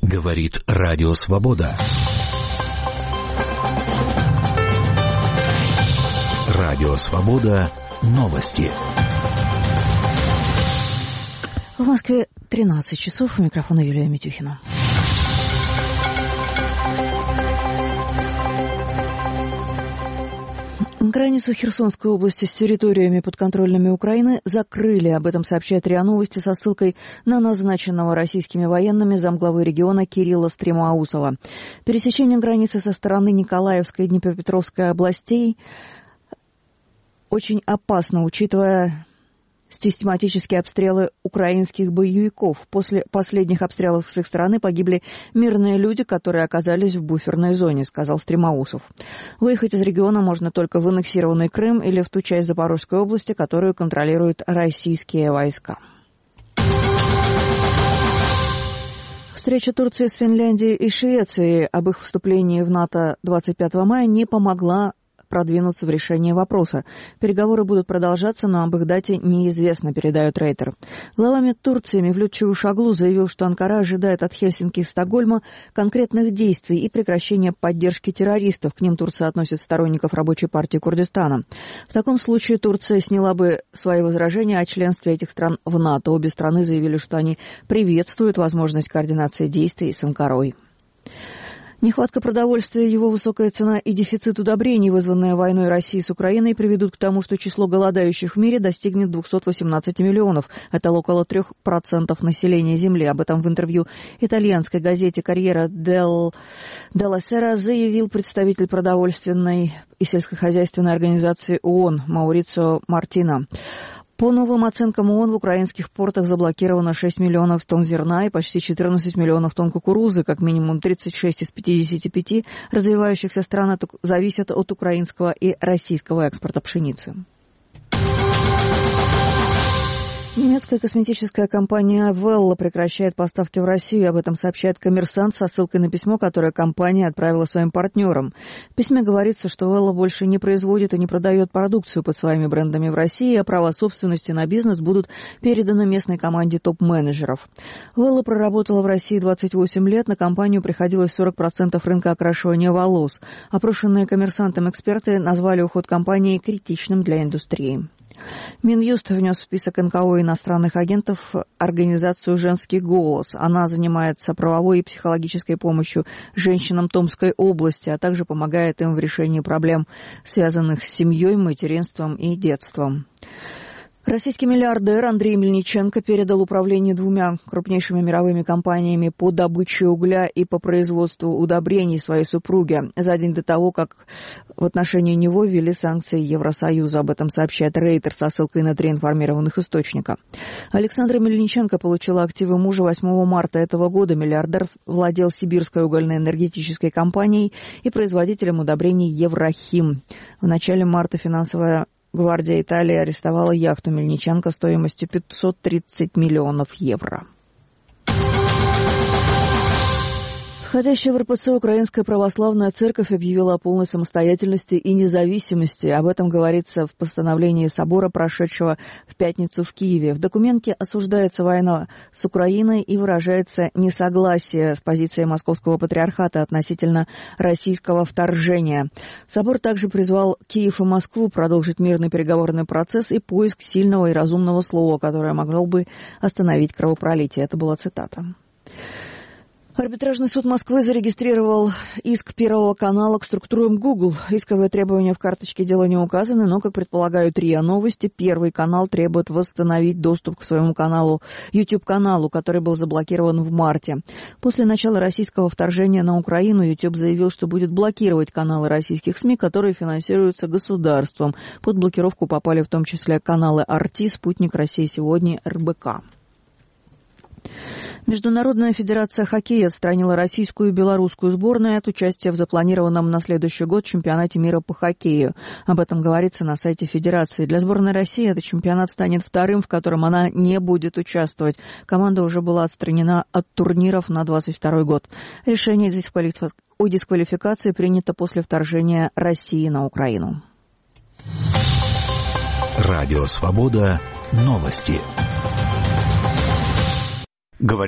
Говорит Радио Свобода. Радио Свобода. Новости. В Москве 13 часов. У микрофона Юлия Митюхина. Границу Херсонской области с территориями, подконтрольными Украины, закрыли. Об этом сообщает РИА Новости со ссылкой на назначенного российскими военными замглавы региона Кирилла Стремоусова. Пересечение границы со стороны Николаевской и Днепропетровской областей очень опасно, учитывая систематические обстрелы украинских боевиков. После последних обстрелов с их стороны погибли мирные люди, которые оказались в буферной зоне, сказал Стремоусов. Выехать из региона можно только в аннексированный Крым или в ту часть Запорожской области, которую контролируют российские войска. Встреча Турции с Финляндией и Швецией об их вступлении в НАТО 25 мая не помогла продвинуться в решении вопроса. Переговоры будут продолжаться, но об их дате неизвестно, передает Рейтер. Глава МИД Турции Мевлют Чавушоглу заявил, что Анкара ожидает от Хельсинки и Стокгольма конкретных действий и прекращения поддержки террористов. К ним Турция относит сторонников Рабочей партии Курдистана. В таком случае Турция сняла бы свои возражения о членстве этих стран в НАТО. Обе страны заявили, что они приветствуют возможность координации действий с Анкарой. Нехватка продовольствия, его высокая цена и дефицит удобрений, вызванные войной России с Украиной, приведут к тому, что число голодающих в мире достигнет 218 миллионов. Это около 3% населения Земли. Об этом в интервью итальянской газете «Корьера делла Сера» заявил представитель продовольственной и сельскохозяйственной организации ООН Маурицио Мартино. По новым оценкам ООН, в украинских портах заблокировано 6 миллионов тонн зерна и почти 14 миллионов тонн кукурузы. Как минимум 36 из 55 развивающихся стран зависят от украинского и российского экспорта пшеницы. Немецкая косметическая компания Wella прекращает поставки в Россию. Об этом сообщает «Коммерсант» со ссылкой на письмо, которое компания отправила своим партнерам. В письме говорится, что Wella больше не производит и не продает продукцию под своими брендами в России, а права собственности на бизнес будут переданы местной команде топ-менеджеров. Wella проработала в России 28 лет, на компанию приходилось 40% рынка окрашивания волос. Опрошенные «Коммерсантом» эксперты назвали уход компании критичным для индустрии. Минюст внес в список НКО иностранных агентов организацию «Женский голос». Она занимается правовой и психологической помощью женщинам Томской области, а также помогает им в решении проблем, связанных с семьей, материнством и детством. Российский миллиардер Андрей Мельниченко передал управление двумя крупнейшими мировыми компаниями по добыче угля и по производству удобрений своей супруге за день до того, как в отношении него ввели санкции Евросоюза. Об этом сообщает Рейтер со ссылкой на 3 информированных источника. Александра Мельниченко получила активы мужа 8 марта этого года. Миллиардер владел Сибирской угольно-энергетической компанией и производителем удобрений «Еврохим». В начале марта финансовая гвардия Италии арестовала яхту Мельниченко стоимостью 530 миллионов евро. Входящая в РПЦ Украинская православная церковь объявила о полной самостоятельности и независимости. Об этом говорится в постановлении собора, прошедшего в пятницу в Киеве. В документе осуждается война с Украиной и выражается несогласие с позицией Московского патриархата относительно российского вторжения. Собор также призвал Киев и Москву продолжить мирный переговорный процесс и поиск сильного и разумного слова, которое могло бы остановить кровопролитие. Это была цитата. Арбитражный суд Москвы зарегистрировал иск Первого канала к структурам Google. Исковые требования в карточке дела не указаны, но, как предполагают РИА Новости, Первый канал требует восстановить доступ к своему каналу, YouTube-каналу, который был заблокирован в марте. После начала российского вторжения на Украину YouTube заявил, что будет блокировать каналы российских СМИ, которые финансируются государством. Под блокировку попали в том числе каналы RT, Спутник, Россия сегодня, РБК. Международная федерация хоккея отстранила российскую и белорусскую сборные от участия в запланированном на следующий год чемпионате мира по хоккею. Об этом говорится на сайте федерации. Для сборной России этот чемпионат станет вторым, в котором она не будет участвовать. Команда уже была отстранена от турниров на 2022 год. Решение о дисквалификации принято после вторжения России на Украину. Радио Свобода. Новости.